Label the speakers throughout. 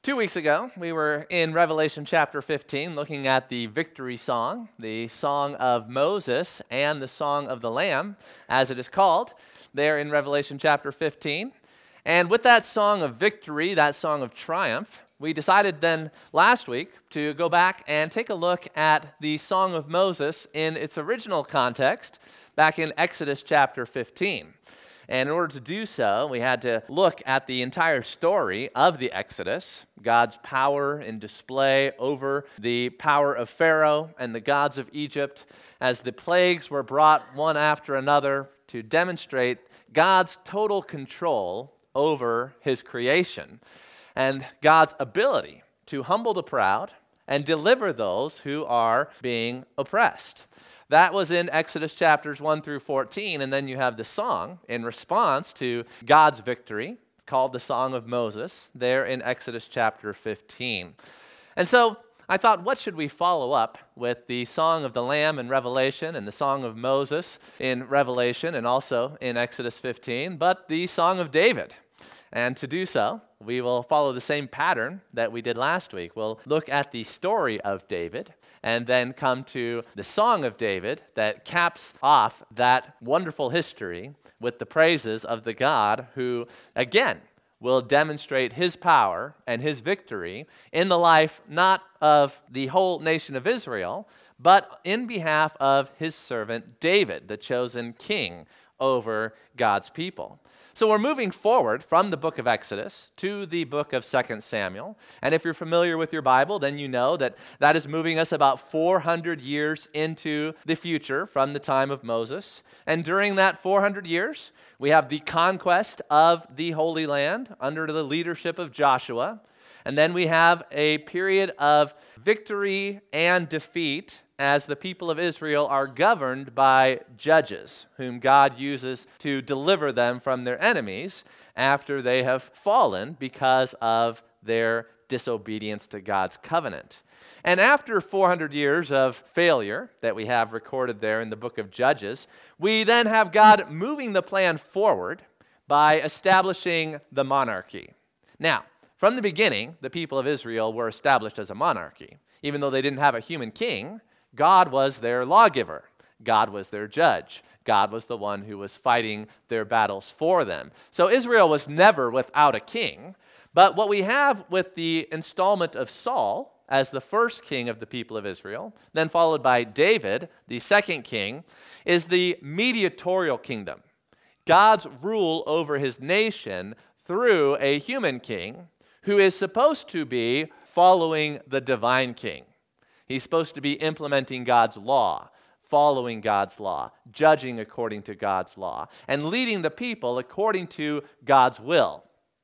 Speaker 1: 2 weeks ago, we were in Revelation chapter 15 looking at the victory song, the song of Moses and the song of the Lamb, as it is called, there in Revelation chapter 15. And with that song of victory, that song of triumph, we decided then last week to go back and take a look at the song of Moses in its original context back in Exodus chapter 15. And in order to do so, we had to look at the entire story of the Exodus, God's power in display over the power of Pharaoh and the gods of Egypt, as the plagues were brought one after another to demonstrate God's total control over his creation and God's ability to humble the proud and deliver those who are being oppressed. That was in Exodus chapters 1 through 14, and then you have the song in response to God's victory, called the Song of Moses, there in Exodus chapter 15. And so I thought, what should we follow up with the Song of the Lamb in Revelation and the Song of Moses in Revelation and also in Exodus 15, but the Song of David? And to do so, we will follow the same pattern that we did last week. We'll look at the story of David and then come to the Song of David that caps off that wonderful history with the praises of the God who, again, will demonstrate his power and his victory in the life not of the whole nation of Israel, but in behalf of his servant David, the chosen king over God's people. So we're moving forward from the book of Exodus to the book of 2 Samuel. And if you're familiar with your Bible, then you know that that is moving us about 400 years into the future from the time of Moses. And during that 400 years, we have the conquest of the Holy Land under the leadership of Joshua. And then we have a period of victory and defeat as the people of Israel are governed by judges, whom God uses to deliver them from their enemies after they have fallen because of their disobedience to God's covenant. And after 400 years of failure that we have recorded there in the book of Judges, we then have God moving the plan forward by establishing the monarchy. Now, from the beginning, the people of Israel were established as a monarchy. Even though they didn't have a human king, God was their lawgiver. God was their judge. God was the one who was fighting their battles for them. So Israel was never without a king. But what we have with the installment of Saul as the first king of the people of Israel, then followed by David, the second king, is the mediatorial kingdom. God's rule over his nation through a human king who is supposed to be following the divine king. He's supposed to be implementing God's law, following God's law, judging according to God's law, and leading the people according to God's will.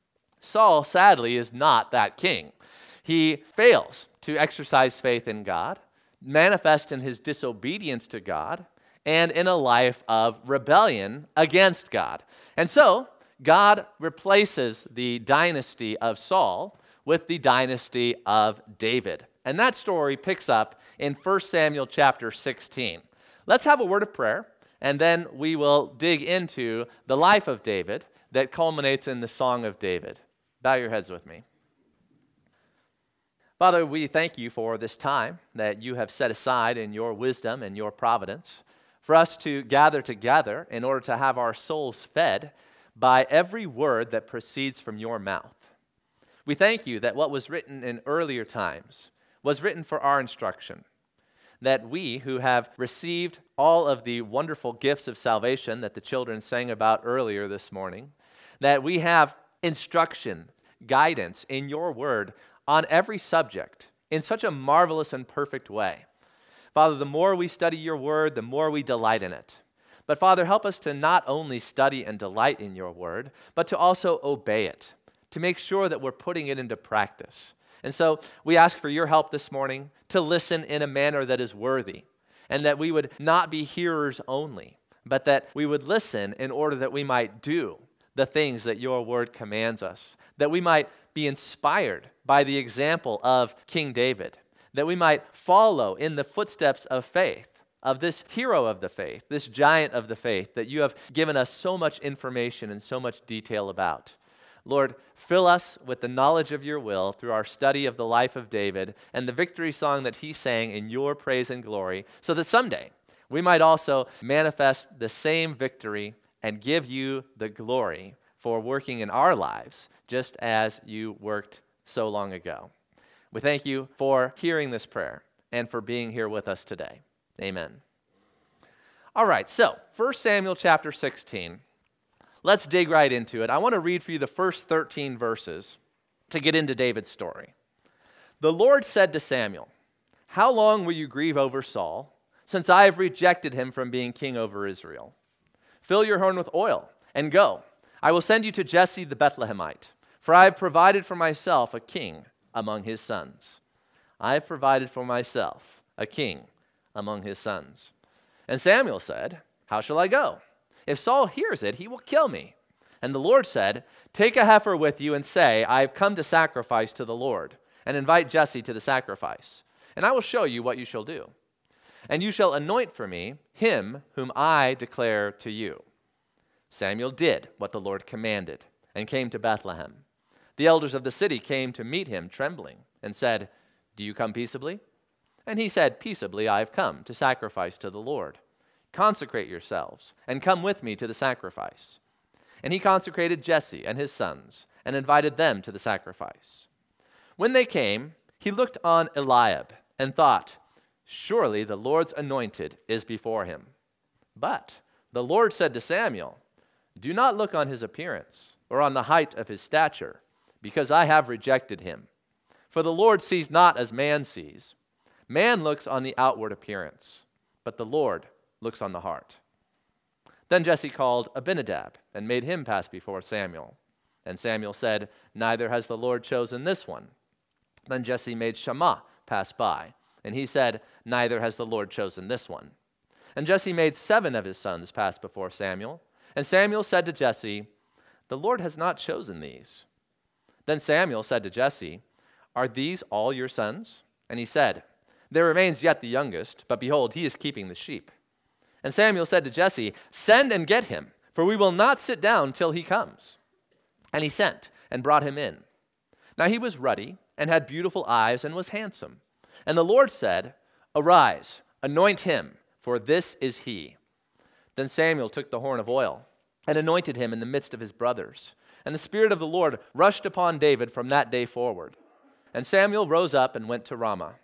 Speaker 1: Saul, sadly, is not that king. He fails to exercise faith in God, manifest in his disobedience to God, and in a life of rebellion against God. And so, God replaces the dynasty of Saul with the dynasty of David. And that story picks up in 1 Samuel chapter 16. Let's have a word of prayer, and then we will dig into the life of David that culminates in the Song of David. Bow your heads with me. Father, we thank you for this time that you have set aside in your wisdom and your providence for us to gather together in order to have our souls fed by every word that proceeds from your mouth. We thank you that what was written in earlier times was written for our instruction, that we who have received all of the wonderful gifts of salvation that the children sang about earlier this morning, that we have instruction, guidance in your word on every subject in such a marvelous and perfect way. Father, the more we study your word, the more we delight in it. But Father, help us to not only study and delight in your word, but to also obey it, to make sure that we're putting it into practice. And so we ask for your help this morning to listen in a manner that is worthy, and that we would not be hearers only, but that we would listen in order that we might do the things that your word commands us, that we might be inspired by the example of King David, that we might follow in the footsteps of faith, of this hero of the faith, this giant of the faith that you have given us so much information and so much detail about. Lord, fill us with the knowledge of your will through our study of the life of David and the victory song that he sang in your praise and glory, so that someday we might also manifest the same victory and give you the glory for working in our lives, just as you worked so long ago. We thank you for hearing this prayer and for being here with us today. Amen. All right, so 1 Samuel chapter 16. Let's dig right into it. I want to read for you the first 13 verses to get into David's story. The Lord said to Samuel, "How long will you grieve over Saul, since I have rejected him from being king over Israel? Fill your horn with oil and go. I will send you to Jesse the Bethlehemite, for I have provided for myself a king among his sons." I have provided for myself a king among his sons. And Samuel said, "How shall I go? If Saul hears it, he will kill me." And the Lord said, "Take a heifer with you and say, I have come to sacrifice to the Lord, and invite Jesse to the sacrifice. And I will show you what you shall do. And you shall anoint for me him whom I declare to you." Samuel did what the Lord commanded and came to Bethlehem. The elders of the city came to meet him trembling and said, "Do you come peaceably?" And he said, "Peaceably I have come to sacrifice to the Lord. Consecrate yourselves and come with me to the sacrifice." And he consecrated Jesse and his sons and invited them to the sacrifice. When they came, he looked on Eliab and thought, "Surely the Lord's anointed is before him." But the Lord said to Samuel, "Do not look on his appearance or on the height of his stature, because I have rejected him. For the Lord sees not as man sees. Man looks on the outward appearance, but the Lord looks on the heart." Then Jesse called Abinadab and made him pass before Samuel. And Samuel said, "Neither has the Lord chosen this one." Then Jesse made Shammah pass by, and he said, "Neither has the Lord chosen this one." And Jesse made 7 of his sons pass before Samuel. And Samuel said to Jesse, "The Lord has not chosen these." Then Samuel said to Jesse, "Are these all your sons?" And he said, "There remains yet the youngest, but behold, he is keeping the sheep." And Samuel said to Jesse, "Send and get him, for we will not sit down till he comes." And he sent and brought him in. Now he was ruddy and had beautiful eyes and was handsome. And the Lord said, "Arise, anoint him, for this is he." Then Samuel took the horn of oil and anointed him in the midst of his brothers. And the Spirit of the Lord rushed upon David from that day forward. And Samuel rose up and went to Ramah.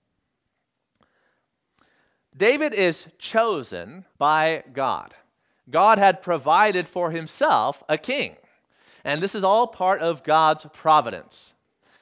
Speaker 1: David is chosen by God. God had provided for himself a king. And this is all part of God's providence.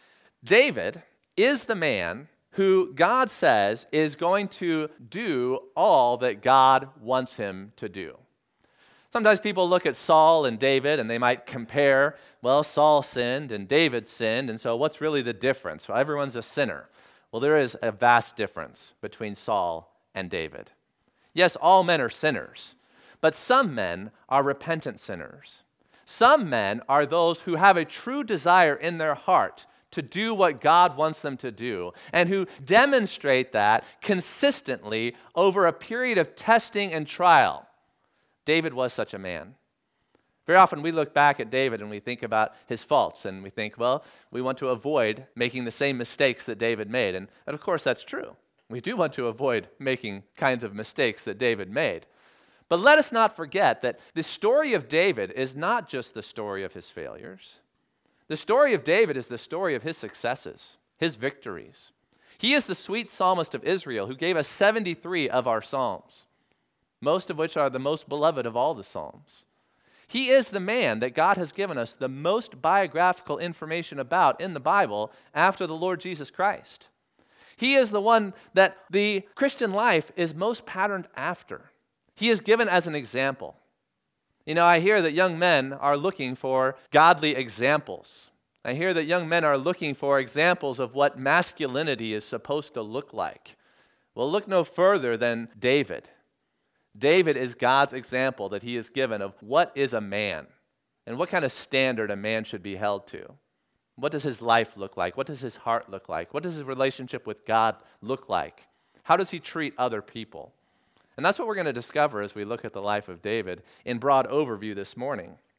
Speaker 1: David is the man who God says is going to do all that God wants him to do. Sometimes people look at Saul and David and they might compare, well, Saul sinned and David sinned, and so what's really the difference? Well, everyone's a sinner. Well, there is a vast difference between Saul and David. Yes, all men are sinners, but some men are repentant sinners. Some men are those who have a true desire in their heart to do what God wants them to do, and who demonstrate that consistently over a period of testing and trial. David was such a man. Very often we look back at David and we think about his faults, and we think, well, we want to avoid making the same mistakes that David made, and of course that's true. We do want to avoid making kinds of mistakes that David made. But let us not forget that the story of David is not just the story of his failures. The story of David is the story of his successes, his victories. He is the sweet psalmist of Israel who gave us 73 of our psalms, most of which are the most beloved of all the psalms. He is the man that God has given us the most biographical information about in the Bible after the Lord Jesus Christ. He is the one that the Christian life is most patterned after. He is given as an example. You know, I hear that young men are looking for godly examples. I hear that young men are looking for examples of what masculinity is supposed to look like. Well, look no further than David. David is God's example that he is given of what is a man and what kind of standard a man should be held to. What does his life look like? What does his heart look like? What does his relationship with God look like? How does he treat other people? And that's what we're going to discover as we look at the life of David in broad overview this morning.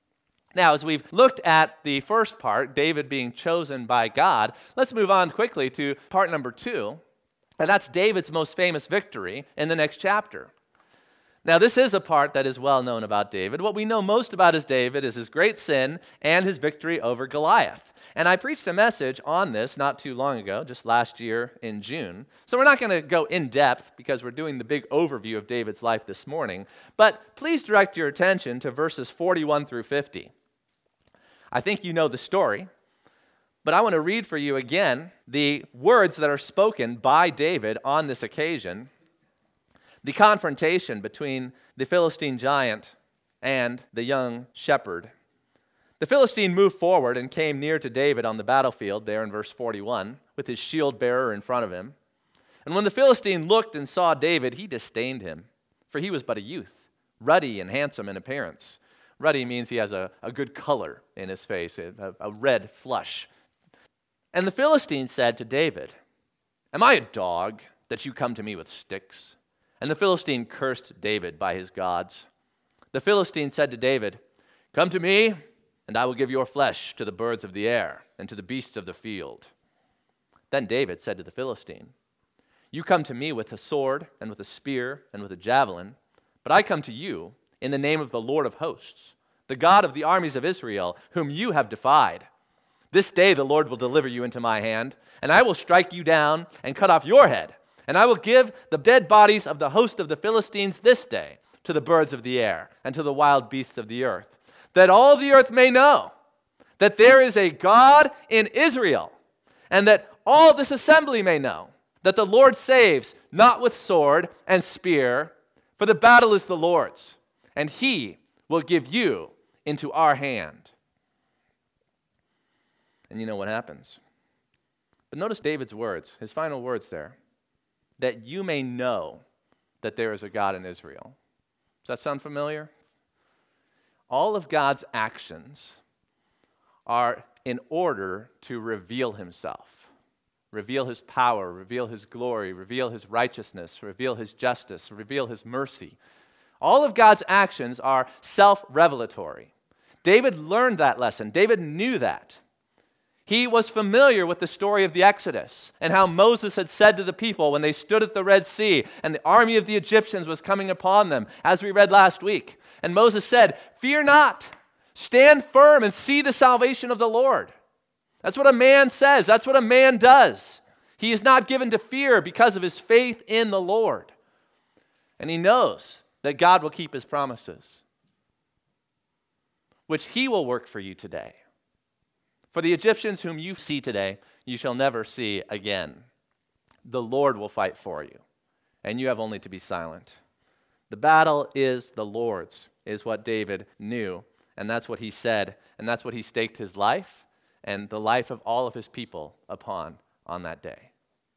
Speaker 1: Now, as we've looked at the first part, David being chosen by God, let's move on quickly to part number 2, and that's David's most famous victory in the next chapter. Now, this is a part that is well known about David. What we know most about David is his great sin and his victory over Goliath. And I preached a message on this not too long ago, just last year in June. So we're not going to go in depth because we're doing the big overview of David's life this morning. But please direct your attention to verses 41 through 50. I think you know the story, but I want to read for you again the words that are spoken by David on this occasion, the confrontation between the Philistine giant and the young shepherd. The Philistine moved forward and came near to David on the battlefield, there in verse 41, with his shield bearer in front of him. And when the Philistine looked and saw David, he disdained him, for he was but a youth, ruddy and handsome in appearance. Ruddy means he has a good color in his face, a red flush. And the Philistine said to David, "Am I a dog that you come to me with sticks?" And the Philistine cursed David by his gods. The Philistine said to David, "Come to me, and I will give your flesh to the birds of the air and to the beasts of the field." Then David said to the Philistine, "You come to me with a sword and with a spear and with a javelin, but I come to you in the name of the Lord of hosts, the God of the armies of Israel, whom you have defied. This day the Lord will deliver you into my hand, and I will strike you down and cut off your head, and I will give the dead bodies of the host of the Philistines this day to the birds of the air and to the wild beasts of the earth, that all the earth may know that there is a God in Israel, and that all this assembly may know that the Lord saves not with sword and spear, for the battle is the Lord's, and he will give you into our hand." And you know what happens. But notice David's words, his final words there, that you may know that there is a God in Israel. Does that sound familiar? All of God's actions are in order to reveal himself, reveal his power, reveal his glory, reveal his righteousness, reveal his justice, reveal his mercy. All of God's actions are self-revelatory. David learned that lesson. David knew that. He was familiar with the story of the Exodus and how Moses had said to the people when they stood at the Red Sea and the army of the Egyptians was coming upon them, as we read last week. And Moses said, "Fear not, stand firm and see the salvation of the Lord." That's what a man says. That's what a man does. He is not given to fear because of his faith in the Lord. And he knows that God will keep his promises, which he will work for you today. For the Egyptians whom you see today, you shall never see again. The Lord will fight for you, and you have only to be silent. The battle is the Lord's, is what David knew, and that's what he said, and that's what he staked his life and the life of all of his people upon on that day.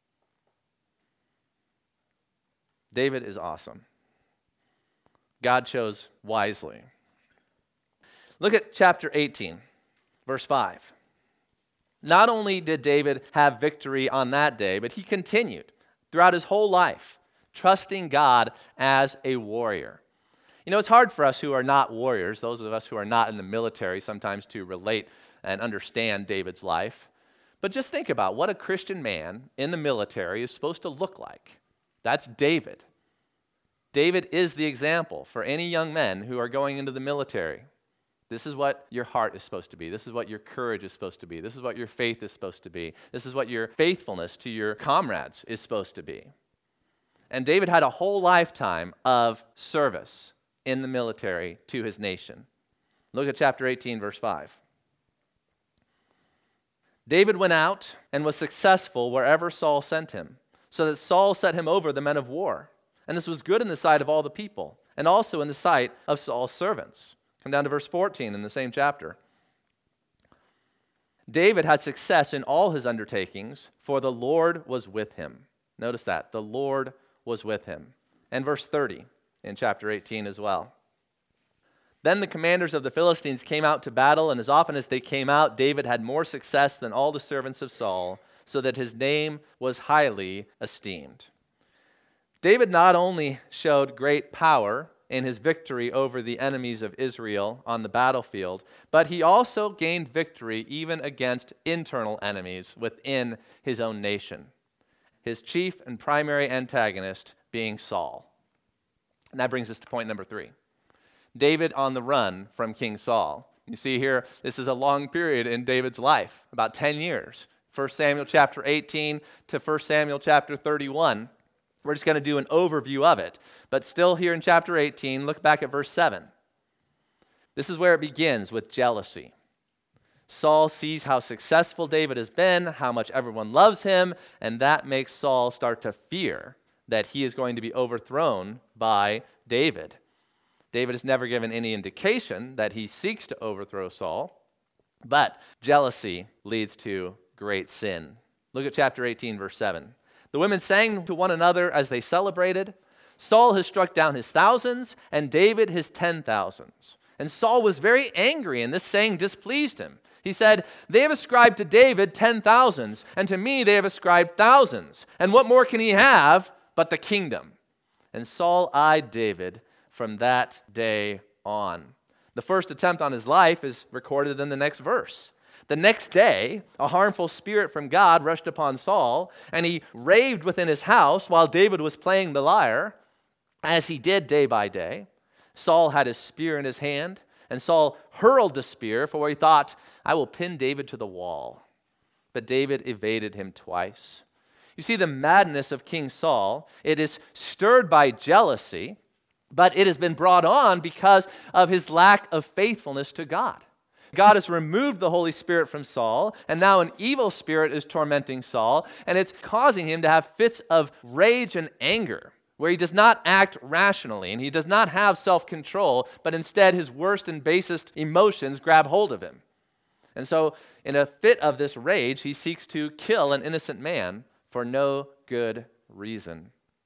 Speaker 1: David is awesome. God chose wisely. Look at chapter 18, verse 5. Not only did David have victory on that day, but he continued throughout his whole life, trusting God as a warrior. You know, it's hard for us who are not warriors, those of us who are not in the military, sometimes to relate and understand David's life. But just think about what a Christian man in the military is supposed to look like. That's David. David is the example for any young men who are going into the military. This is what your heart is supposed to be. This is what your courage is supposed to be. This is what your faith is supposed to be. This is what your faithfulness to your comrades is supposed to be. And David had a whole lifetime of service in the military to his nation. Look at chapter 18, verse 5. David went out and was successful wherever Saul sent him, so that Saul set him over the men of war. And this was good in the sight of all the people, and also in the sight of Saul's servants. Come down to verse 14 in the same chapter. David had success in all his undertakings, for the Lord was with him. Notice that. The Lord was with him. And verse 30 in chapter 18 as well. Then the commanders of the Philistines came out to battle, and as often as they came out, David had more success than all the servants of Saul, so that his name was highly esteemed. David not only showed great power in his victory over the enemies of Israel on the battlefield, but he also gained victory even against internal enemies within his own nation, his chief and primary antagonist being Saul. And that brings us to point number 3. David on the run from King Saul. You see here, this is a long period in David's life, about 10 years. 1 Samuel chapter 18 to 1 Samuel chapter 31. We're just going to do an overview of it. But still here in chapter 18, look back at verse 7. This is where it begins with jealousy. Saul sees how successful David has been, how much everyone loves him, and that makes Saul start to fear that he is going to be overthrown by David. David has never given any indication that he seeks to overthrow Saul, but jealousy leads to great sin. Look at chapter 18, verse 7. The women sang to one another as they celebrated, Saul has struck down his thousands, and David his 10,000s. And Saul was very angry, and this saying displeased him. He said, they have ascribed to David 10,000s, and to me they have ascribed thousands. And what more can he have but the kingdom? And Saul eyed David from that day on. The first attempt on his life is recorded in the next verse. The next day, a harmful spirit from God rushed upon Saul, and he raved within his house while David was playing the lyre, as he did day by day. Saul had his spear in his hand, and Saul hurled the spear, for he thought, I will pin David to the wall. But David evaded him twice. You see, the madness of King Saul, it is stirred by jealousy, but it has been brought on because of his lack of faithfulness to God. God has removed the Holy Spirit from Saul, and now an evil spirit is tormenting Saul, and it's causing him to have fits of rage and anger, where he does not act rationally, and he does not have self-control, but instead his worst and basest emotions grab hold of him. And so, in a fit of this rage, he seeks to kill an innocent man for no good reason.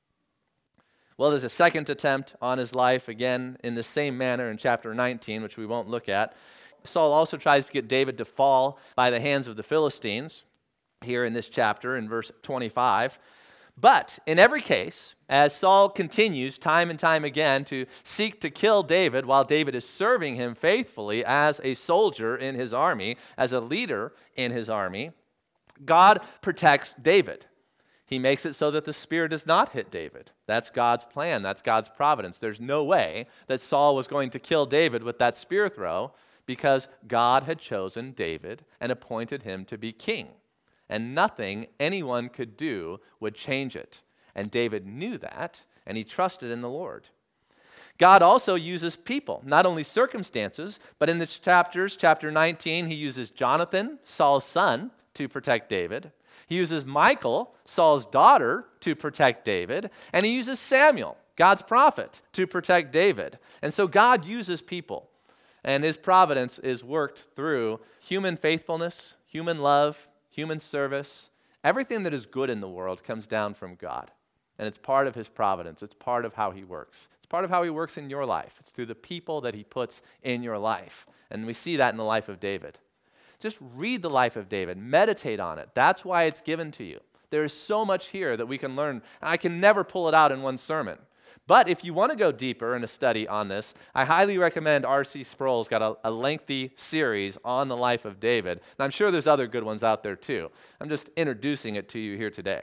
Speaker 1: Well, there's a second attempt on his life, again, in the same manner in chapter 19, which we won't look at. Saul also tries to get David to fall by the hands of the Philistines, here in this chapter, in verse 25. But in every case, as Saul continues time and time again to seek to kill David while David is serving him faithfully as a soldier in his army, as a leader in his army, God protects David. He makes it so that the spear does not hit David. That's God's plan. That's God's providence. There's no way that Saul was going to kill David with that spear throw because God had chosen David and appointed him to be king. And nothing anyone could do would change it. And David knew that, and he trusted in the Lord. God also uses people, not only circumstances, but in the chapters, chapter 19, he uses Jonathan, Saul's son, to protect David. He uses Michal, Saul's daughter, to protect David. And he uses Samuel, God's prophet, to protect David. And so God uses people. And his providence is worked through human faithfulness, human love, human service. Everything that is good in the world comes down from God. And it's part of his providence. It's part of how he works. It's part of how he works in your life. It's through the people that he puts in your life. And we see that in the life of David. Just read the life of David. Meditate on it. That's why it's given to you. There is so much here that we can learn. I can never pull it out in one sermon. But if you want to go deeper in a study on this, I highly recommend R.C. Sproul's got a lengthy series on the life of David. And I'm sure there's other good ones out there too. I'm just introducing it to you here today.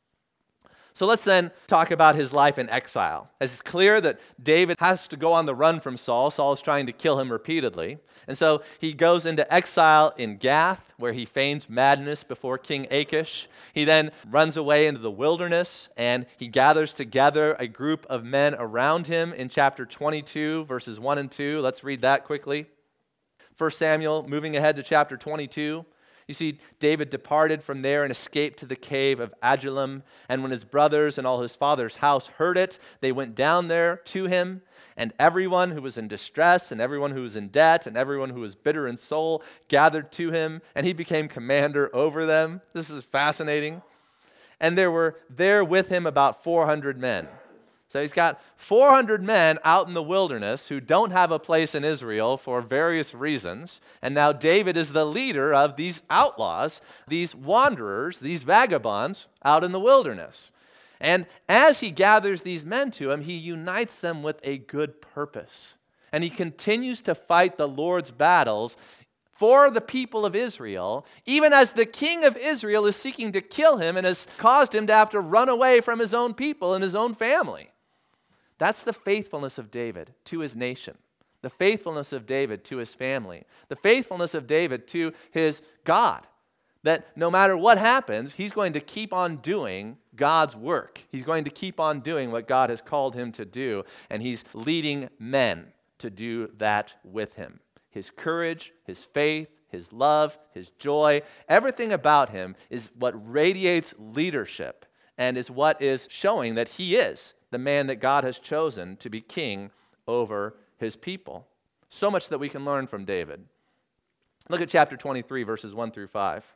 Speaker 1: So let's then talk about his life in exile. As it's clear that David has to go on the run from Saul. Saul is trying to kill him repeatedly. And so he goes into exile in Gath, where he feigns madness before King Achish. He then runs away into the wilderness, and he gathers together a group of men around him in chapter 22, verses 1 and 2. Let's read that quickly. 1 Samuel, moving ahead to chapter 22. You see, David departed from there and escaped to the cave of Adullam. And when his brothers and all his father's house heard it, they went down there to him. And everyone who was in distress, and everyone who was in debt, and everyone who was bitter in soul gathered to him, and he became commander over them. This is fascinating. And there were there with him about 400 men. So he's got 400 men out in the wilderness who don't have a place in Israel for various reasons. And now David is the leader of these outlaws, these wanderers, these vagabonds out in the wilderness. And as he gathers these men to him, he unites them with a good purpose. And he continues to fight the Lord's battles for the people of Israel, even as the king of Israel is seeking to kill him and has caused him to have to run away from his own people and his own family. That's the faithfulness of David to his nation, the faithfulness of David to his family, the faithfulness of David to his God, that no matter what happens, he's going to keep on doing God's work. He's going to keep on doing what God has called him to do, and he's leading men to do that with him. His courage, his faith, his love, his joy, everything about him is what radiates leadership and is what is showing that he is the man that God has chosen to be king over his people. So much that we can learn from David. Look at chapter 23, verses 1 through 5.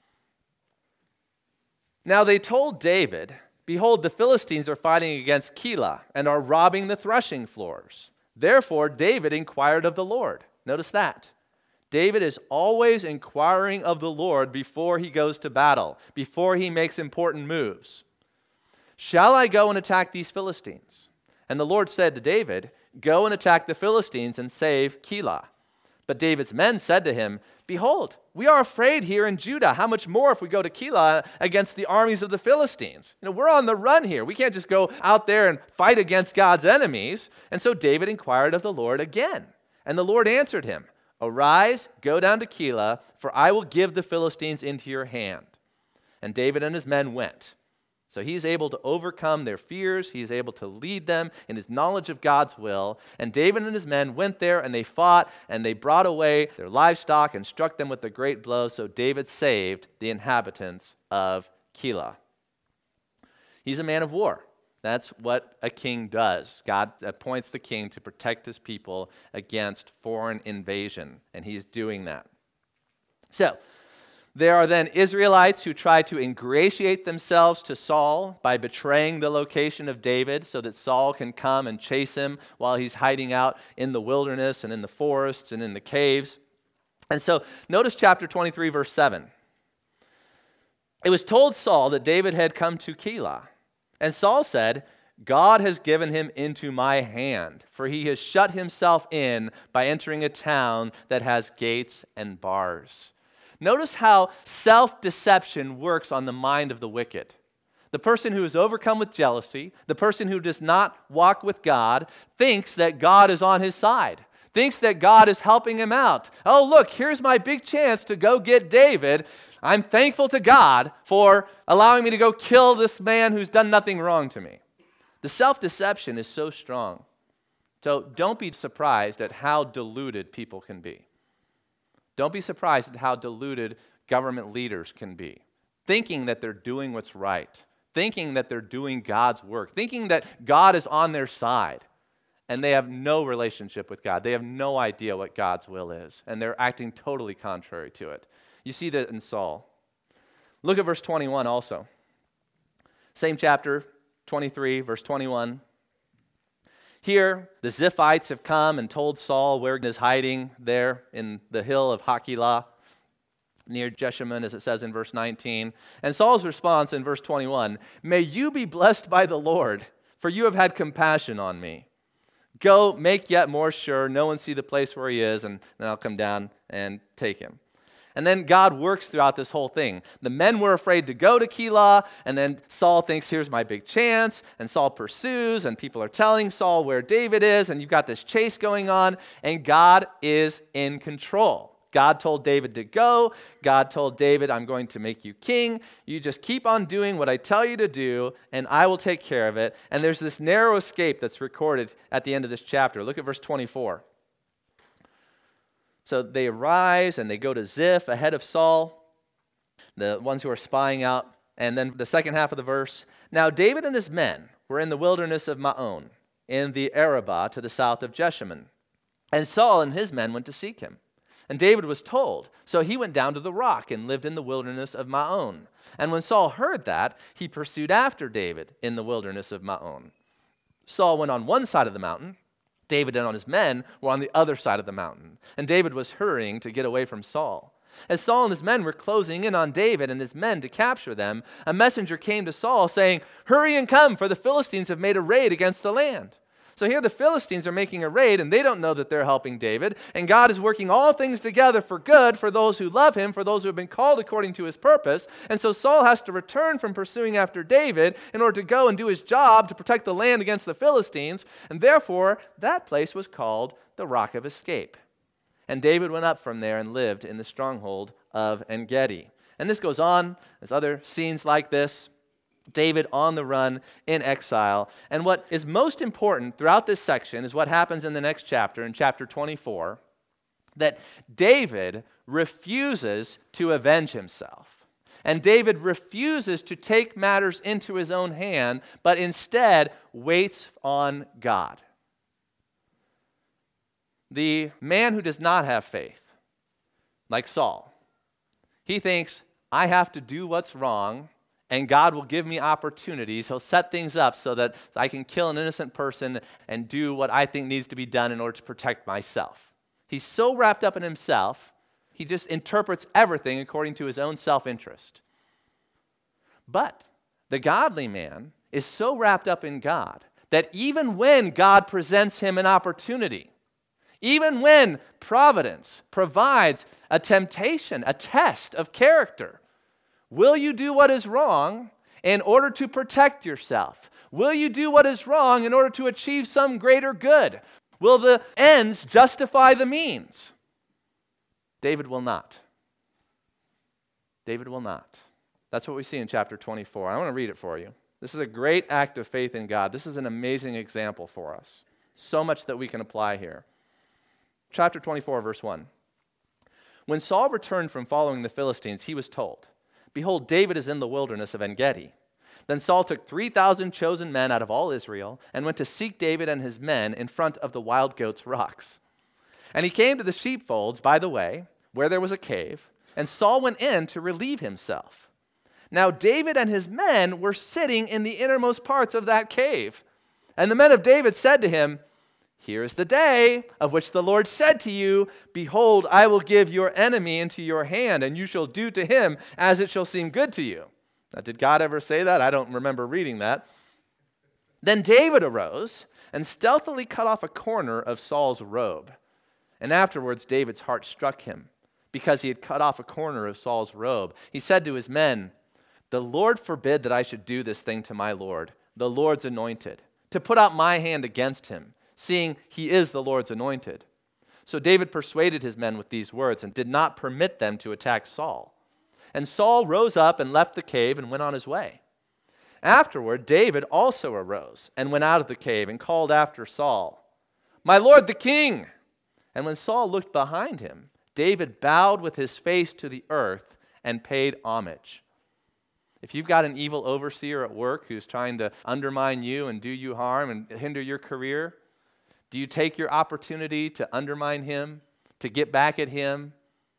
Speaker 1: Now they told David, "Behold, the Philistines are fighting against Keilah and are robbing the threshing floors." Therefore David inquired of the Lord. Notice that. David is always inquiring of the Lord before he goes to battle, before he makes important moves. "Shall I go and attack these Philistines?" And the Lord said to David, "Go and attack the Philistines and save Keilah." But David's men said to him, "Behold, we are afraid here in Judah. How much more if we go to Keilah against the armies of the Philistines? We're on the run here. We can't just go out there and fight against God's enemies." And so David inquired of the Lord again. And the Lord answered him, "Arise, go down to Keilah, for I will give the Philistines into your hand." And David and his men went. So he's able to overcome their fears. He's able to lead them in his knowledge of God's will. And David and his men went there and they fought and they brought away their livestock and struck them with a great blow. So David saved the inhabitants of Keilah. He's a man of war. That's what a king does. God appoints the king to protect his people against foreign invasion, and he's doing that. So, there are then Israelites who try to ingratiate themselves to Saul by betraying the location of David so that Saul can come and chase him while he's hiding out in the wilderness and in the forests and in the caves. And so, notice chapter 23, verse 7. It was told Saul that David had come to Keilah. And Saul said, "God has given him into my hand, for he has shut himself in by entering a town that has gates and bars." Notice how self-deception works on the mind of the wicked. The person who is overcome with jealousy, the person who does not walk with God, thinks that God is on his side, thinks that God is helping him out. "Oh, look, here's my big chance to go get David. I'm thankful to God for allowing me to go kill this man who's done nothing wrong to me." The self-deception is so strong. So don't be surprised at how deluded people can be. Don't be surprised at how deluded government leaders can be, thinking that they're doing what's right, thinking that they're doing God's work, thinking that God is on their side, and they have no relationship with God. They have no idea what God's will is, and they're acting totally contrary to it. You see that in Saul. Look at verse 21 also. Same chapter, 23, verse 21. Here, the Ziphites have come and told Saul where he is hiding there in the hill of Hakilah, near Jeshimon, as it says in verse 19. And Saul's response in verse 21, "May you be blessed by the Lord, for you have had compassion on me. Go, make yet more sure, no one see the place where he is, and then I'll come down and take him." And then God works throughout this whole thing. The men were afraid to go to Keilah, and then Saul thinks, here's my big chance, and Saul pursues, and people are telling Saul where David is, and you've got this chase going on, and God is in control. God told David to go. God told David, "I'm going to make you king. You just keep on doing what I tell you to do, and I will take care of it." And there's this narrow escape that's recorded at the end of this chapter. Look at verse 24. So they arise and they go to Ziph ahead of Saul, the ones who are spying out. And then the second half of the verse. "Now David and his men were in the wilderness of Maon, in the Arabah to the south of Jeshimon. And Saul and his men went to seek him. And David was told, so he went down to the rock and lived in the wilderness of Maon. And when Saul heard that, he pursued after David in the wilderness of Maon. Saul went on one side of the mountain. David and his men were on the other side of the mountain. And David was hurrying to get away from Saul. As Saul and his men were closing in on David and his men to capture them, a messenger came to Saul saying, "Hurry and come, for the Philistines have made a raid against the land." So here the Philistines are making a raid, and they don't know that they're helping David. And God is working all things together for good for those who love him, for those who have been called according to his purpose. And so Saul has to return from pursuing after David in order to go and do his job to protect the land against the Philistines. And therefore, that place was called the Rock of Escape. And David went up from there and lived in the stronghold of En-Gedi. And this goes on. There's other scenes like this. David on the run in exile. And what is most important throughout this section is what happens in the next chapter, in chapter 24, that David refuses to avenge himself. And David refuses to take matters into his own hand, but instead waits on God. The man who does not have faith, like Saul, he thinks, I have to do what's wrong, and God will give me opportunities. He'll set things up so that I can kill an innocent person and do what I think needs to be done in order to protect myself. He's so wrapped up in himself, he just interprets everything according to his own self-interest. But the godly man is so wrapped up in God that even when God presents him an opportunity, even when providence provides a temptation, a test of character, will you do what is wrong in order to protect yourself? Will you do what is wrong in order to achieve some greater good? Will the ends justify the means? David will not. David will not. That's what we see in chapter 24. I want to read it for you. This is a great act of faith in God. This is an amazing example for us. So much that we can apply here. Chapter 24, verse 1. When Saul returned from following the Philistines, he was told, "Behold, David is in the wilderness of En-Gedi." Then Saul took 3,000 chosen men out of all Israel and went to seek David and his men in front of the wild goats' rocks. And he came to the sheepfolds by the way, where there was a cave, and Saul went in to relieve himself. Now David and his men were sitting in the innermost parts of that cave. And the men of David said to him, "Here is the day of which the Lord said to you, Behold, I will give your enemy into your hand, and you shall do to him as it shall seem good to you." Now, did God ever say that? I don't remember reading that. Then David arose and stealthily cut off a corner of Saul's robe. And afterwards David's heart struck him, because he had cut off a corner of Saul's robe. He said to his men, "The Lord forbid that I should do this thing to my Lord, the Lord's anointed, to put out my hand against him, seeing he is the Lord's anointed." So David persuaded his men with these words and did not permit them to attack Saul. And Saul rose up and left the cave and went on his way. Afterward, David also arose and went out of the cave and called after Saul, "My lord the king!" And when Saul looked behind him, David bowed with his face to the earth and paid homage. If you've got an evil overseer at work who's trying to undermine you and do you harm and hinder your career, do you take your opportunity to undermine him, to get back at him,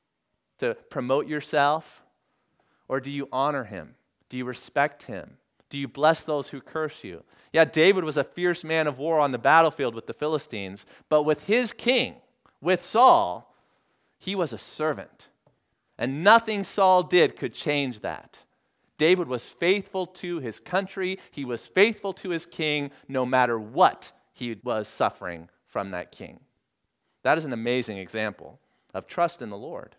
Speaker 1: to promote yourself? Or do you honor him? Do you respect him? Do you bless those who curse you? Yeah, David was a fierce man of war on the battlefield with the Philistines, but with his king, with Saul, he was a servant. And nothing Saul did could change that. David was faithful to his country. He was faithful to his king, no matter what he was suffering from that king. That is an amazing example of trust in the Lord.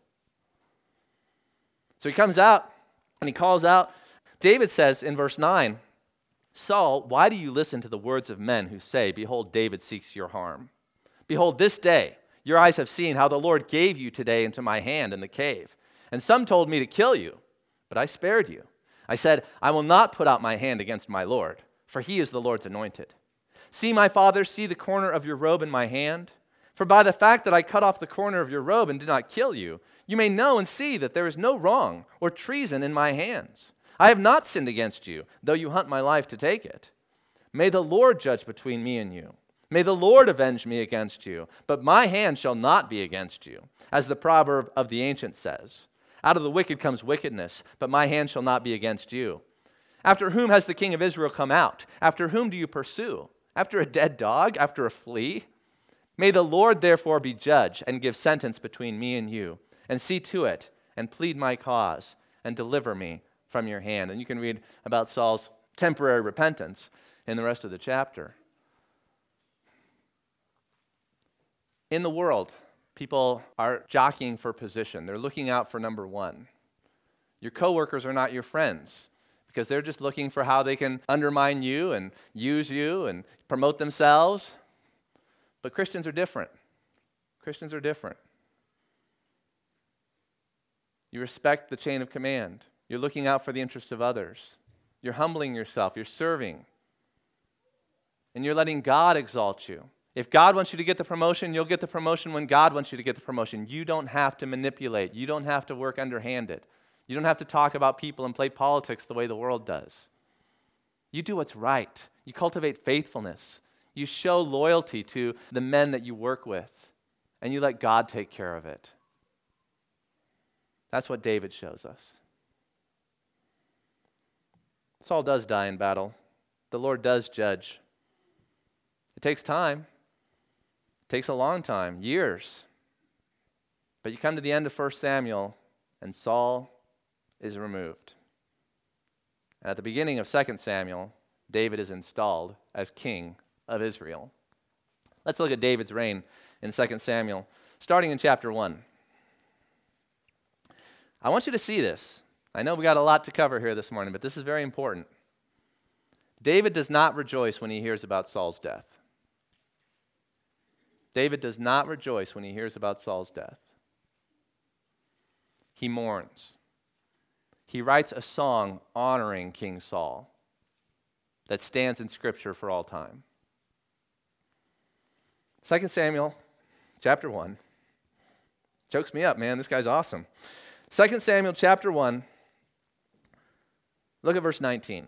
Speaker 1: So he comes out and he calls out. David says in verse 9, "Saul, why do you listen to the words of men who say, Behold, David seeks your harm? Behold, this day your eyes have seen how the Lord gave you today into my hand in the cave. And some told me to kill you, but I spared you. I said, I will not put out my hand against my Lord, for he is the Lord's anointed. See, my father, see the corner of your robe in my hand? For by the fact that I cut off the corner of your robe and did not kill you, you may know and see that there is no wrong or treason in my hands. I have not sinned against you, though you hunt my life to take it. May the Lord judge between me and you. May the Lord avenge me against you, but my hand shall not be against you, as the proverb of the ancient says. Out of the wicked comes wickedness, but my hand shall not be against you. After whom has the king of Israel come out? After whom do you pursue? After a dead dog? After a flea? May the Lord therefore be judge and give sentence between me and you, and see to it, and plead my cause and deliver me from your hand. And you can read about Saul's temporary repentance in the rest of the chapter. In the world, people are jockeying for position. They're looking out for number one. Your coworkers are not your friends because they're just looking for how they can undermine you and use you and promote themselves. But Christians are different. Christians are different. You respect the chain of command. You're looking out for the interests of others. You're humbling yourself. You're serving. And you're letting God exalt you. If God wants you to get the promotion, you'll get the promotion when God wants you to get the promotion. You don't have to manipulate. You don't have to work underhanded. You don't have to talk about people and play politics the way the world does. You do what's right. You cultivate faithfulness. You show loyalty to the men that you work with. And you let God take care of it. That's what David shows us. Saul does die in battle. The Lord does judge. It takes time. It takes a long time, years. But you come to the end of 1 Samuel, and Saul is removed. And at the beginning of 2 Samuel, David is installed as king of Israel. Let's look at David's reign in 2 Samuel, starting in chapter 1. I want you to see this. I know we got a lot to cover here this morning, but this is very important. David does not rejoice when he hears about Saul's death. David does not rejoice when he hears about Saul's death. He mourns. He writes a song honoring King Saul that stands in Scripture for all time. 2 Samuel chapter 1. Chokes me up, man. This guy's awesome. 2 Samuel chapter 1. Look at verse 19.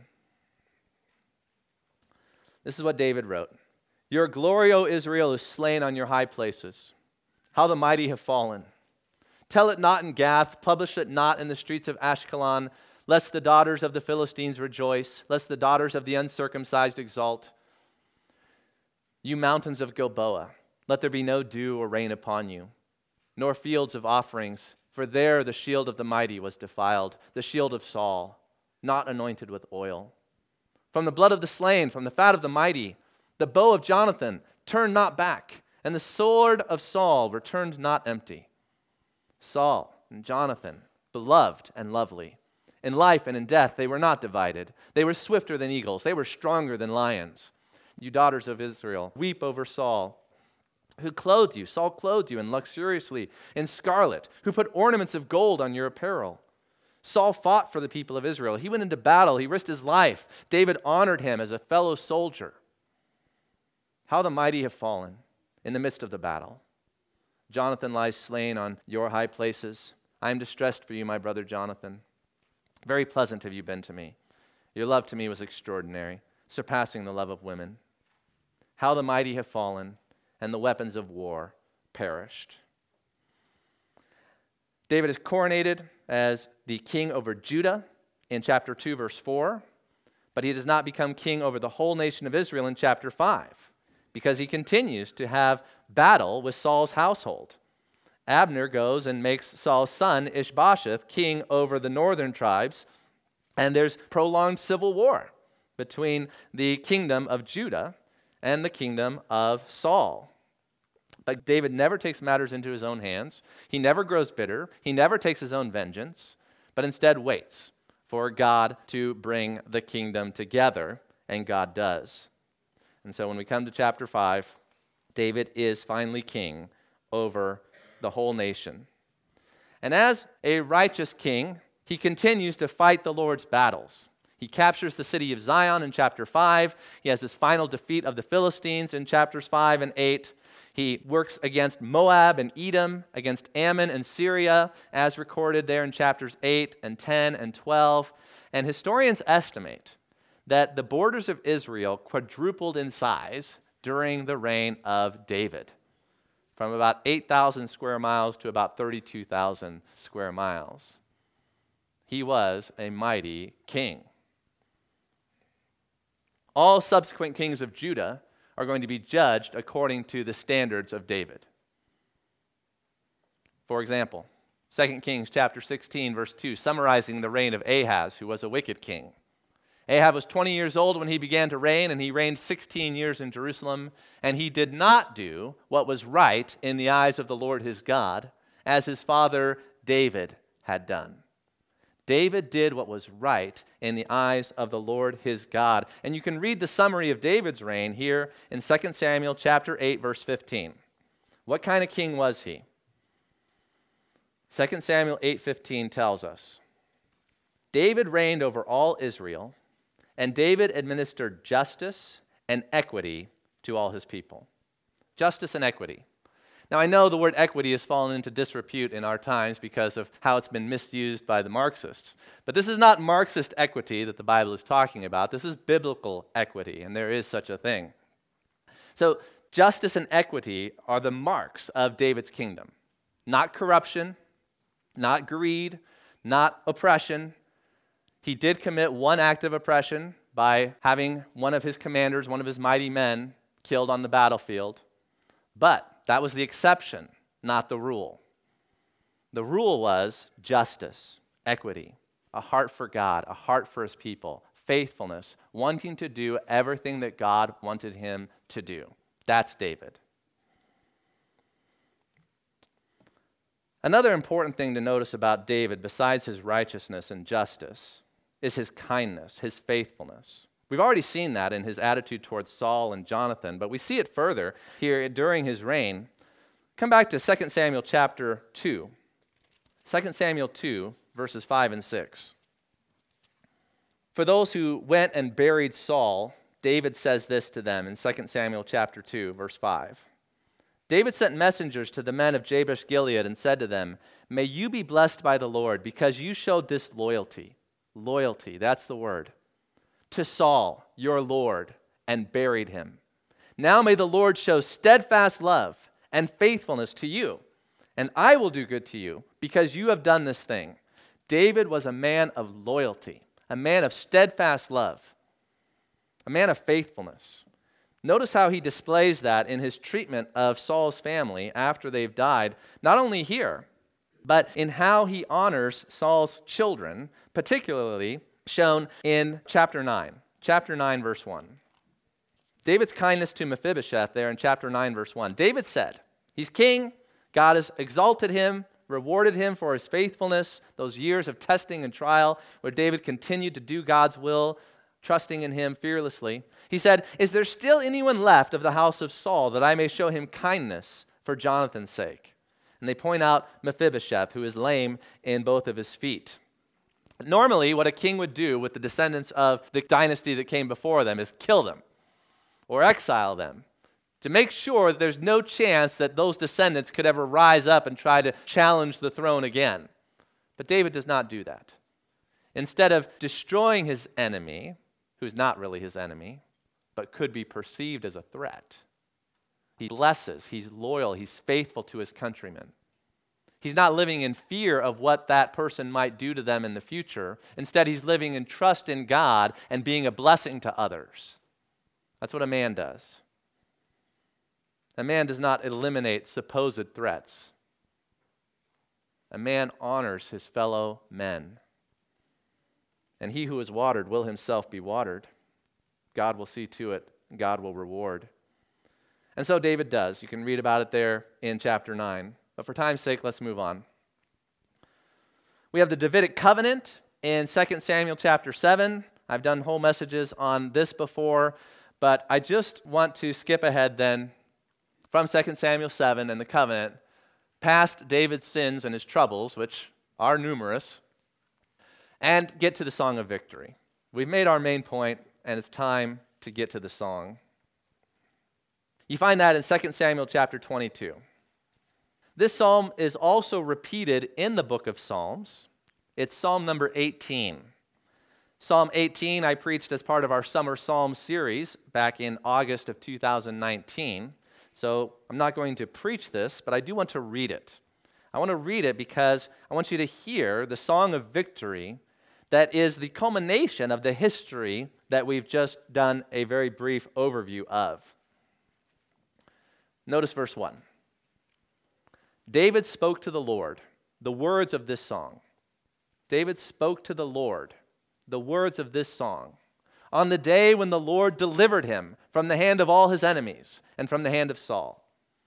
Speaker 1: This is what David wrote. Your glory, O Israel, is slain on your high places. How the mighty have fallen. Tell it not in Gath, publish it not in the streets of Ashkelon, lest the daughters of the Philistines rejoice, lest the daughters of the uncircumcised exult. You mountains of Gilboa, let there be no dew or rain upon you, nor fields of offerings, for there the shield of the mighty was defiled, the shield of Saul, not anointed with oil. From the blood of the slain, from the fat of the mighty, the bow of Jonathan turned not back, and the sword of Saul returned not empty. Saul and Jonathan, beloved and lovely. In life and in death they were not divided. They were swifter than eagles. They were stronger than lions. You daughters of Israel, weep over Saul, who clothed you. Saul clothed you and luxuriously in scarlet, who put ornaments of gold on your apparel. Saul fought for the people of Israel. He went into battle. He risked his life. David honored him as a fellow soldier. How the mighty have fallen in the midst of the battle. Jonathan lies slain on your high places. I am distressed for you, my brother Jonathan. Very pleasant have you been to me. Your love to me was extraordinary, surpassing the love of women. How the mighty have fallen, and the weapons of war perished. David is coronated as the king over Judah in chapter 2, verse 4, but he does not become king over the whole nation of Israel in chapter 5. Because he continues to have battle with Saul's household. Abner goes and makes Saul's son Ishbosheth king over the northern tribes, and there's prolonged civil war between the kingdom of Judah and the kingdom of Saul. But David never takes matters into his own hands. He never grows bitter. He never takes his own vengeance, but instead waits for God to bring the kingdom together, and God does. And so when we come to chapter 5, David is finally king over the whole nation. And as a righteous king, he continues to fight the Lord's battles. He captures the city of Zion in chapter 5. He has his final defeat of the Philistines in chapters 5 and 8. He works against Moab and Edom, against Ammon and Syria, as recorded there in chapters 8 and 10 and 12. And historians estimate that the borders of Israel quadrupled in size during the reign of David, from about 8,000 square miles to about 32,000 square miles. He was a mighty king. All subsequent kings of Judah are going to be judged according to the standards of David. For example, 2 Kings chapter 16, verse 2, summarizing the reign of Ahaz, who was a wicked king. Ahab was 20 years old when he began to reign, and he reigned 16 years in Jerusalem, and he did not do what was right in the eyes of the Lord his God, as his father David had done. David did what was right in the eyes of the Lord his God. And you can read the summary of David's reign here in 2 Samuel chapter 8, verse 15. What kind of king was he? 2 Samuel 8:15 tells us, David reigned over all Israel, and David administered justice and equity to all his people. Justice and equity. Now, I know the word equity has fallen into disrepute in our times because of how it's been misused by the Marxists. But this is not Marxist equity that the Bible is talking about. This is biblical equity, and there is such a thing. So, justice and equity are the marks of David's kingdom. Not corruption, not greed, not oppression. He did commit one act of oppression by having one of his commanders, one of his mighty men, killed on the battlefield. But that was the exception, not the rule. The rule was justice, equity, a heart for God, a heart for his people, faithfulness, wanting to do everything that God wanted him to do. That's David. Another important thing to notice about David, besides his righteousness and justice, is his kindness, his faithfulness. We've already seen that in his attitude towards Saul and Jonathan, but we see it further here during his reign. Come back to 2 Samuel chapter 2. 2 Samuel 2, verses 5 and 6. For those who went and buried Saul, David says this to them in 2 Samuel chapter 2, verse 5. David sent messengers to the men of Jabesh Gilead and said to them, May you be blessed by the Lord, because you showed this loyalty. Loyalty, that's the word. To Saul, your Lord, and buried him. Now may the Lord show steadfast love and faithfulness to you, and I will do good to you, because you have done this thing. David was a man of loyalty, a man of steadfast love, a man of faithfulness. Notice how he displays that in his treatment of Saul's family after they've died, not only here, but in how he honors Saul's children, particularly shown in chapter 9. Chapter 9, verse 1. David's kindness to Mephibosheth there in chapter 9, verse 1. David said, he's king, God has exalted him, rewarded him for his faithfulness, those years of testing and trial where David continued to do God's will, trusting in him fearlessly. He said, Is there still anyone left of the house of Saul that I may show him kindness for Jonathan's sake? And they point out Mephibosheth, who is lame in both of his feet. Normally, what a king would do with the descendants of the dynasty that came before them is kill them or exile them to make sure that there's no chance that those descendants could ever rise up and try to challenge the throne again. But David does not do that. Instead of destroying his enemy, who's not really his enemy, but could be perceived as a threat, he blesses, he's loyal, he's faithful to his countrymen. He's not living in fear of what that person might do to them in the future. Instead, he's living in trust in God and being a blessing to others. That's what a man does. A man does not eliminate supposed threats. A man honors his fellow men. And he who is watered will himself be watered. God will see to it. God will reward. And so David does. You can read about it there in chapter 9. But for time's sake, let's move on. We have the Davidic covenant in 2 Samuel chapter 7. I've done whole messages on this before, but I just want to skip ahead then from 2 Samuel 7 and the covenant, past David's sins and his troubles, which are numerous, and get to the song of victory. We've made our main point, and it's time to get to the song. You find that in 2 Samuel chapter 22. This psalm is also repeated in the book of Psalms. It's Psalm number 18. Psalm 18 I preached as part of our Summer Psalm series back in August of 2019. So I'm not going to preach this, but I do want to read it. I want to read it because I want you to hear the song of victory that is the culmination of the history that we've just done a very brief overview of. Notice verse 1. David spoke to the the words of this song. David spoke to the Lord the words of this song on the day when the Lord delivered him from the hand of all his enemies and from the hand of Saul.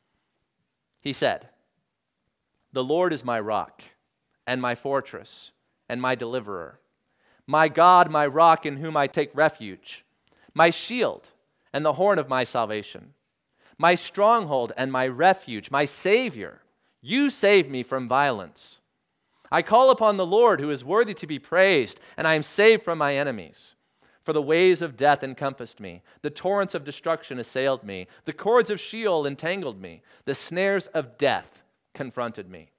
Speaker 1: He said, "The Lord is my rock and my fortress and my deliverer, my God, my rock in whom I take refuge, my shield and the horn of my salvation, my stronghold and my refuge, my Savior. You save me from violence. I call upon the Lord who is worthy to be praised, and I am saved from my enemies. For the waves of death encompassed me. The torrents of destruction assailed me. The cords of Sheol entangled me. The snares of death confronted me.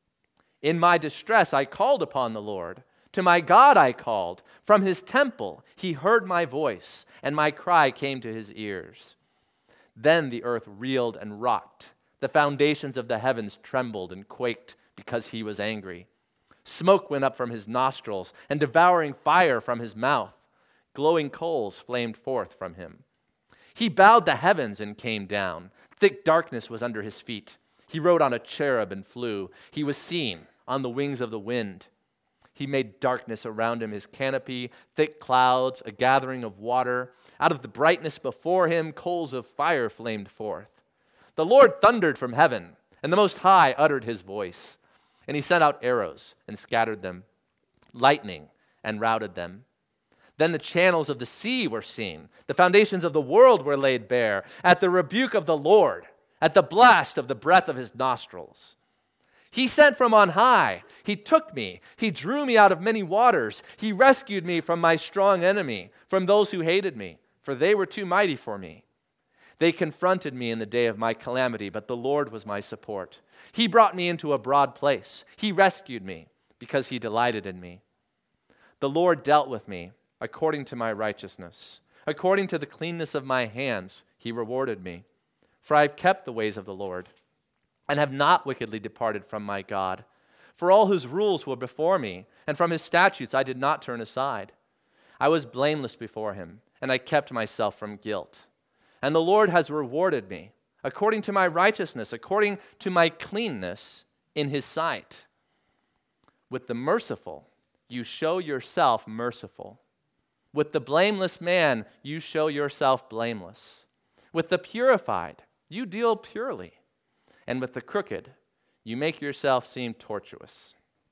Speaker 1: In my distress I called upon the Lord. To my God I called. From his temple he heard my voice, and my cry came to his ears. Then the earth reeled and rocked. The foundations of the heavens trembled and quaked because he was angry. Smoke went up from his nostrils, and devouring fire from his mouth. Glowing coals flamed forth from him. He bowed the heavens and came down. Thick darkness was under his feet. He rode on a cherub and flew. He was seen on the wings of the wind. He made darkness around him his canopy, thick clouds, a gathering of water. Out of the brightness before him, coals of fire flamed forth. The Lord thundered from heaven, and the Most High uttered his voice. And he sent out arrows and scattered them, lightning and routed them. Then the channels of the sea were seen. The foundations of the world were laid bare at the rebuke of the Lord, at the blast of the breath of his nostrils. He sent from on high. He took me. He drew me out of many waters. He rescued me from my strong enemy, from those who hated me, for they were too mighty for me. They confronted me in the day of my calamity, but the Lord was my support. He brought me into a broad place. He rescued me because he delighted in me. The Lord dealt with me according to my righteousness. According to the cleanness of my hands, he rewarded me. For I have kept the ways of the Lord and have not wickedly departed from my God. For all his rules were before me, and from his statutes I did not turn aside. I was blameless before him, and I kept myself from guilt. And the Lord has rewarded me according to my righteousness, according to my cleanness in his sight. With the merciful, you show yourself merciful. With the blameless man, you show yourself blameless. With the purified, you deal purely. And with the crooked, you make yourself seem tortuous.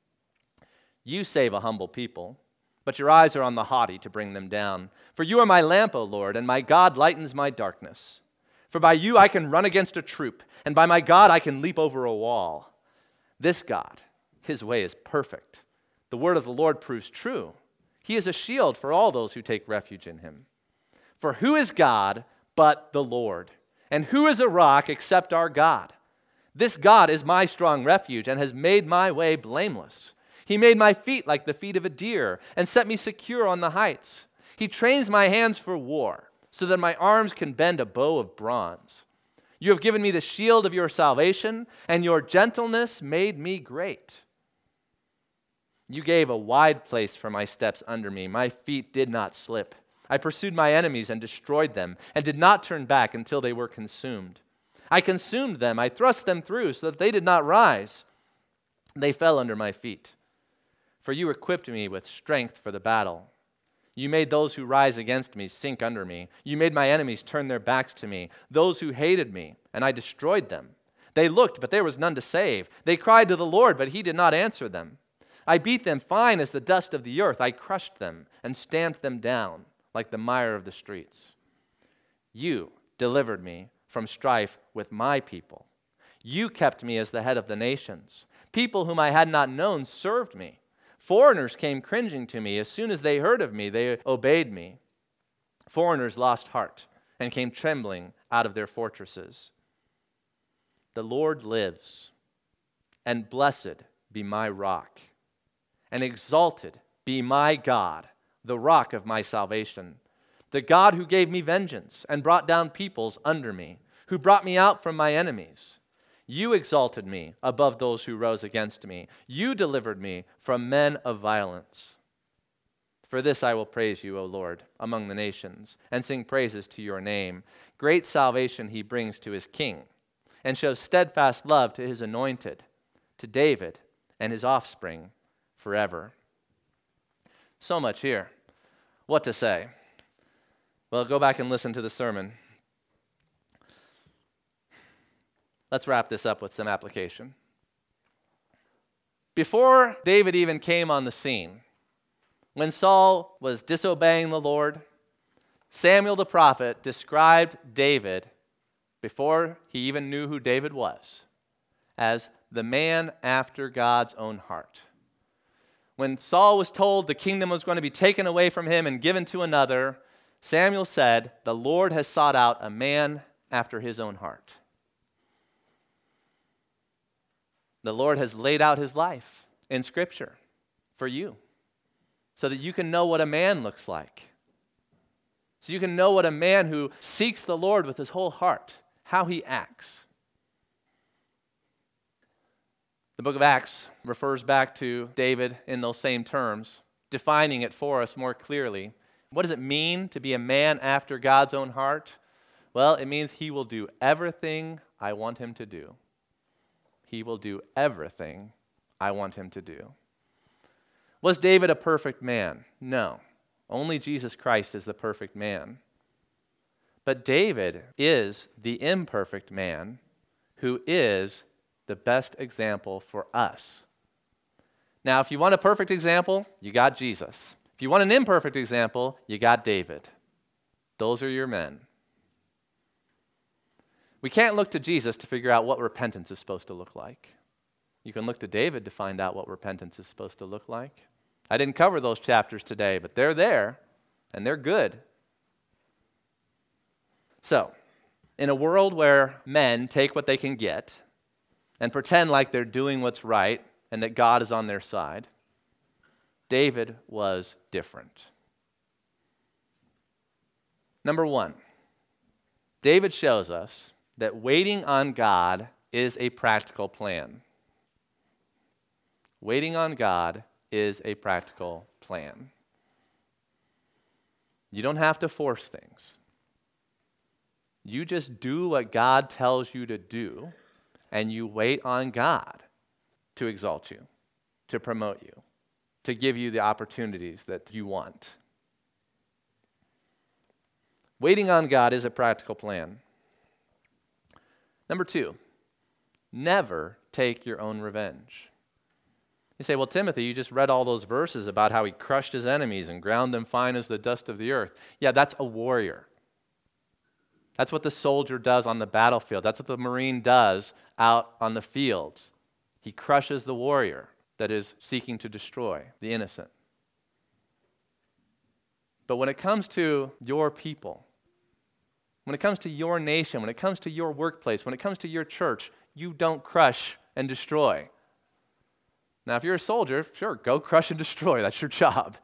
Speaker 1: You save a humble people, but your eyes are on the haughty to bring them down. For you are my lamp, O Lord, and my God lightens my darkness. For by you I can run against a troop, and by my God I can leap over a wall. This God, his way is perfect. The word of the Lord proves true. He is a shield for all those who take refuge in him. For who is God but the Lord? And who is a rock except our God? This God is my strong refuge and has made my way blameless. He made my feet like the feet of a deer and set me secure on the heights. He trains my hands for war so that my arms can bend a bow of bronze. You have given me the shield of your salvation, and your gentleness made me great. You gave a wide place for my steps under me. My feet did not slip. I pursued my enemies and destroyed them, and did not turn back until they were consumed. I consumed them. I thrust them through so that they did not rise. They fell under my feet. For you equipped me with strength for the battle. You made those who rise against me sink under me. You made my enemies turn their backs to me, those who hated me, and I destroyed them. They looked, but there was none to save. They cried to the Lord, but he did not answer them. I beat them fine as the dust of the earth. I crushed them and stamped them down like the mire of the streets. You delivered me from strife with my people. You kept me as the head of the nations. People whom I had not known served me. Foreigners came cringing to me. As soon as they heard of me, they obeyed me. Foreigners lost heart and came trembling out of their fortresses. The Lord lives, and blessed be my rock, and exalted be my God, the rock of my salvation, the God who gave me vengeance and brought down peoples under me, who brought me out from my enemies. You exalted me above those who rose against me. You delivered me from men of violence. For this I will praise you, O Lord, among the nations, and sing praises to your name. Great salvation he brings to his king, and shows steadfast love to his anointed, to David, and his offspring forever. So much here. What to say? Well, go back and listen to the sermon. Let's wrap this up with some application. Before David even came on the scene, when Saul was disobeying the Lord, Samuel the prophet described David, before he even knew who David was, as the man after God's own heart. When Saul was told the kingdom was going to be taken away from him and given to another, Samuel said, "The Lord has sought out a man after his own heart." The Lord has laid out his life in Scripture for you so that you can know what a man looks like. So you can know what a man who seeks the Lord with his whole heart, how he acts. The book of Acts refers back to David in those same terms, defining it for us more clearly. What does it mean to be a man after God's own heart? Well, it means he will do everything I want him to do. He will do everything I want him to do. Was David a perfect man? No. Only Jesus Christ is the perfect man. But David is the imperfect man who is the best example for us. Now, if you want a perfect example, you got Jesus. If you want an imperfect example, you got David. Those are your men. We can't look to Jesus to figure out what repentance is supposed to look like. You can look to David to find out what repentance is supposed to look like. I didn't cover those chapters today, but they're there, and they're good. So, in a world where men take what they can get and pretend like they're doing what's right and that God is on their side, David was different. Number one, David shows us that waiting on God is a practical plan. Waiting on God is a practical plan. You don't have to force things. You just do what God tells you to do, and you wait on God to exalt you, to promote you, to give you the opportunities that you want. Waiting on God is a practical plan. Number two, never take your own revenge. You say, well, Timothy, you just read all those verses about how he crushed his enemies and ground them fine as the dust of the earth. Yeah, that's a warrior. That's what the soldier does on the battlefield. That's what the Marine does out on the fields. He crushes the warrior that is seeking to destroy the innocent. But when it comes to your people, when it comes to your nation, when it comes to your workplace, when it comes to your church, you don't crush and destroy. Now, if you're a soldier, sure, go crush and destroy. That's your job.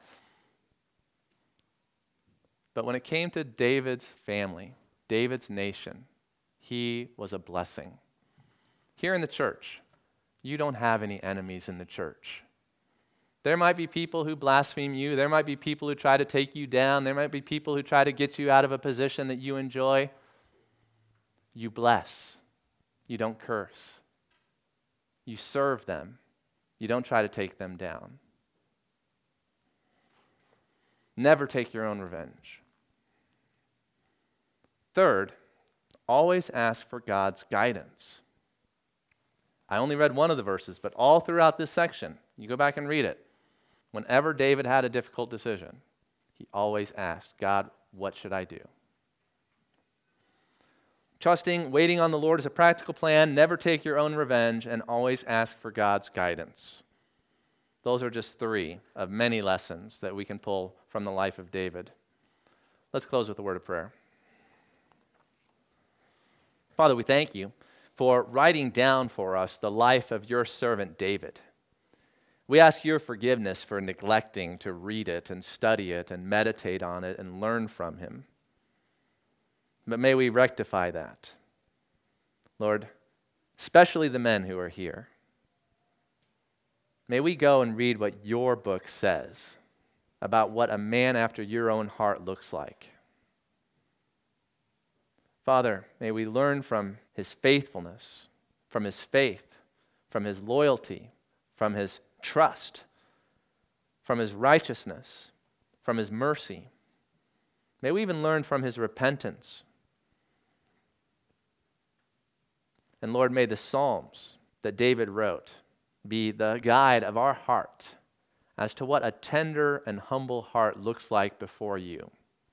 Speaker 1: But when it came to David's family, David's nation, he was a blessing. Here in the church, you don't have any enemies in the church. There might be people who blaspheme you. There might be people who try to take you down. There might be people who try to get you out of a position that you enjoy. You bless. You don't curse. You serve them. You don't try to take them down. Never take your own revenge. Third, always ask for God's guidance. I only read one of the verses, but all throughout this section, you go back and read it. Whenever David had a difficult decision, he always asked, God, what should I do? Trusting, waiting on the Lord is a practical plan. Never take your own revenge, and always ask for God's guidance. Those are just three of many lessons that we can pull from the life of David. Let's close with a word of prayer. Father, we thank you for writing down for us the life of your servant David. We ask your forgiveness for neglecting to read it and study it and meditate on it and learn from him. But may we rectify that. Lord, especially the men who are here, may we go and read what your book says about what a man after your own heart looks like. Father, may we learn from his faithfulness, from his faith, from his loyalty, from his trust, from his righteousness, from his mercy. May we even learn from his repentance. And Lord, may the Psalms that David wrote be the guide of our heart as to what a tender and humble heart looks like before you.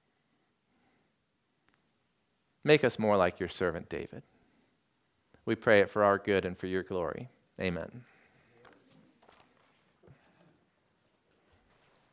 Speaker 1: Make us more like your servant David. We pray it for our good and for your glory. Amen.